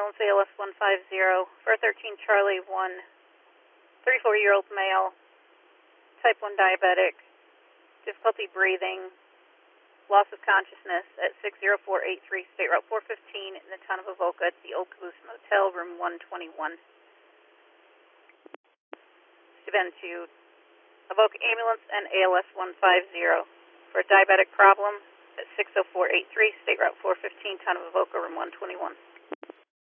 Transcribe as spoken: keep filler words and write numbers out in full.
ambulance A L S one five zero for thirteen Charlie one, thirty-four-year-old male, type one diabetic, difficulty breathing, loss of consciousness at six zero four eight three State Route four fifteen in the town of Avoca at the Old Caboose Motel, room one twenty-one. Been to Avoca Ambulance and A L S one five zero for a diabetic problem at six zero four eight three State Route four fifteen, town of Avoca, room one twenty-one.